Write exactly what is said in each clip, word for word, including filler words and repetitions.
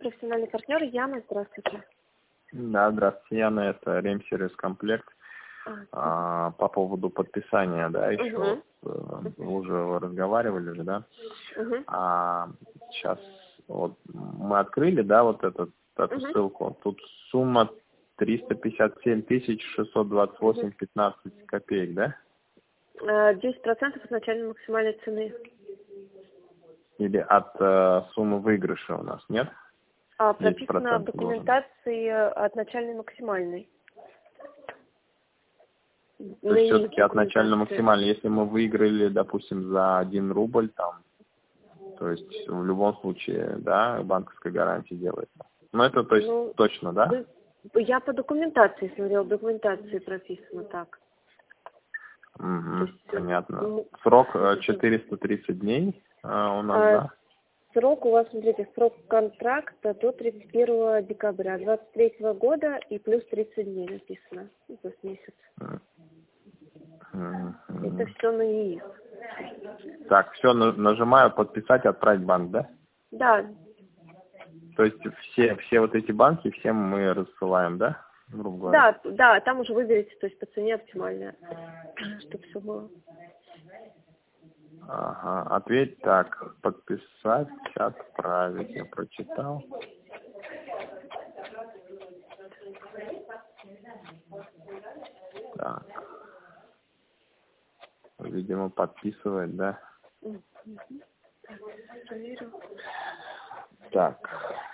профессиональный партнер Яна. Здравствуйте. Да, здравствуйте, Яна. Это Ремсервис Комплект. А, А, по поводу подписания, да, еще Угу. вот, э, уже вы разговаривали же, да? Угу. А сейчас вот мы открыли, да, вот этот, эту Угу. ссылку. Тут сумма триста пятьдесят семь тысяч шестьсот двадцать восемь пятнадцать копеек, да? А, десять процентов от начальной максимальной цены. Или от э, суммы выигрыша у нас, нет? А десять прописано в процентов должен. документации от начальной максимальной. То есть все-таки от начально максимально, если мы выиграли, допустим, за один рубль, там, то есть в любом случае, да, банковская гарантия делается. Ну это то есть Ну, точно, да? вы- Я по документации смотрела, в документации прописано так. Угу, есть, понятно. ну, Срок э, четыреста тридцать дней э, у нас, А, да? Срок у вас, смотрите, срок контракта до тридцать первого декабря двадцать третьего года и плюс тридцать дней написано. То есть месяц. Мгм. Это все на ЕИС. Так, все, нажимаю подписать, отправить в банк, да? Да, То есть все, все вот эти банки, всем мы рассылаем, да? Грубо говоря. да, да, там уже выберите, то есть по цене оптимальная, чтобы все было. Ага, ответь так, подписать, отправить, я прочитал. Так. Видимо, подписывает, да? Проверю. Так.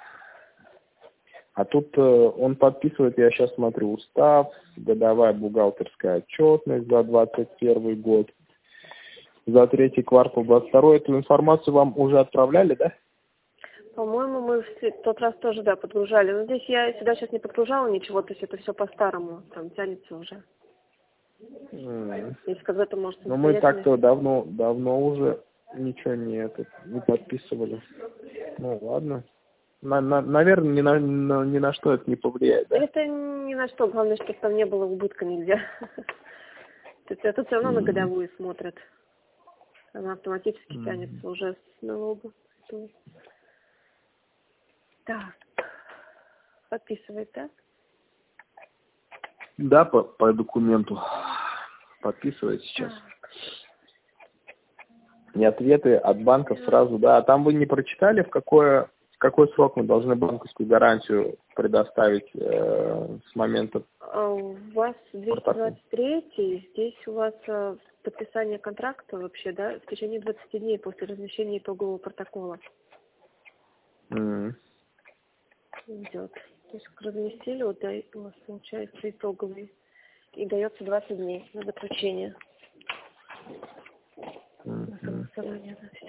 А тут э, он подписывает, я сейчас смотрю, устав, годовая бухгалтерская отчетность за двадцать первый год, за третий квартал двадцать второй. Эту информацию вам уже отправляли, да? По-моему, мы в тот раз тоже, да, подгружали. Но здесь я сюда сейчас не подгружала ничего, то есть это все по-старому, там тянется уже. Mm. Если когда-то, может, Но мы самостоятельно. так-то давно, давно уже ничего не, это, не подписывали. Ну, ладно. На, на, наверное, ни на, на, ни на что это не повлияет, да? Это ни на что, главное, чтобы там не было убытка нельзя. То есть это все равно на годовую смотрят. Она автоматически Mm. тянется уже с налога. Так. Подписывает, да? Да, по, по документу. Подписывает сейчас. Так. И ответы от банков сразу, да. А там вы не прочитали, в какое, в какой срок мы должны банковскую гарантию предоставить э, с момента... А у вас двести двадцать три, здесь у вас э, подписание контракта вообще, да, в течение двадцати дней после размещения итогового протокола Mm. идет. То есть как разместили, вот да, у вас получается итоговый, и дается двадцать дней на заключение. Mm-hmm. На согласование на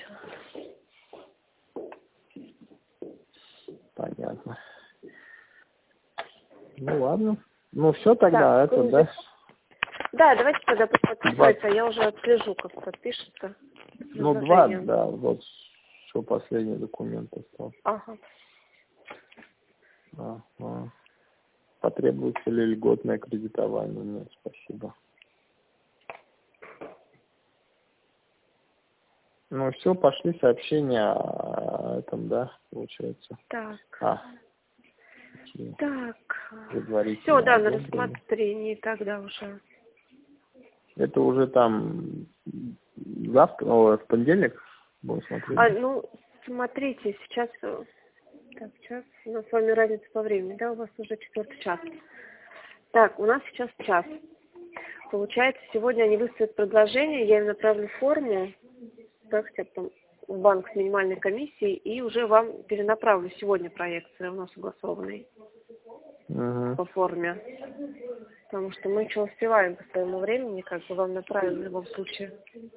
все. Понятно. Ну ладно. Ну все тогда, Так, это, вы- да? Да, давайте тогда подписывайте, а я уже отслежу, как подпишется. Ну два, да, вот все, последний документ остался. Ага. Ага. Потребуется ли льготное кредитование? Нет, спасибо. Ну все, пошли сообщения о этом, да, получается. Так. А. Окей. Так. Предварительно Все, да, на одобрили. рассмотрении тогда уже. Это уже там завтра, о, в понедельник будем смотреть. А, ну, смотрите, сейчас, э, так, час, у нас с вами разница по времени, да, у вас уже четвертый час. Так, у нас сейчас час. Получается, сегодня они выставят предложение, я им направлю форму, так, хотя бы там в банк с минимальной комиссией, и уже вам перенаправлю сегодня проект, все равно согласованный Угу. по форме. Потому что мы еще успеваем по своему времени, как бы вам направим в любом случае.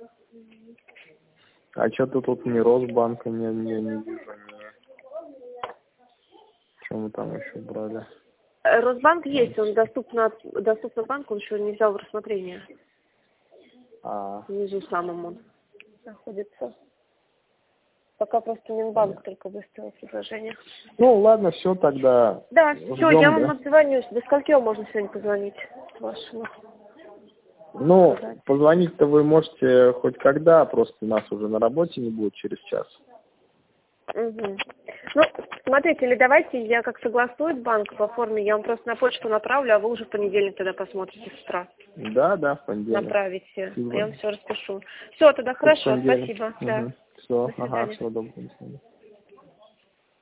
А что-то тут ни Росбанка, ни, ни, ни вижу, ни... Что мы там еще брали? Росбанк есть, он доступно, доступно банку, он еще не взял в рассмотрение. А. Внизу самым он находится. Пока просто Минбанк только выставил предложение. Ну, ладно, все тогда. Да, Ждем, все, я вам да? отзвонюсь. До скольки вам можно сегодня позвонить вашему? Ну, Сказать. позвонить-то вы можете хоть когда, просто нас уже на работе не будет через час. Угу. Ну, смотрите, или давайте я как согласую с банком по форме, я вам просто на почту направлю, а вы уже в понедельник тогда посмотрите с утра. Да, да, в понедельник. Направите. Спасибо. Я вам все распишу. Все, тогда хорошо, спасибо. Угу. Да. Все, До ага, свидания. всего доброго. До свидания.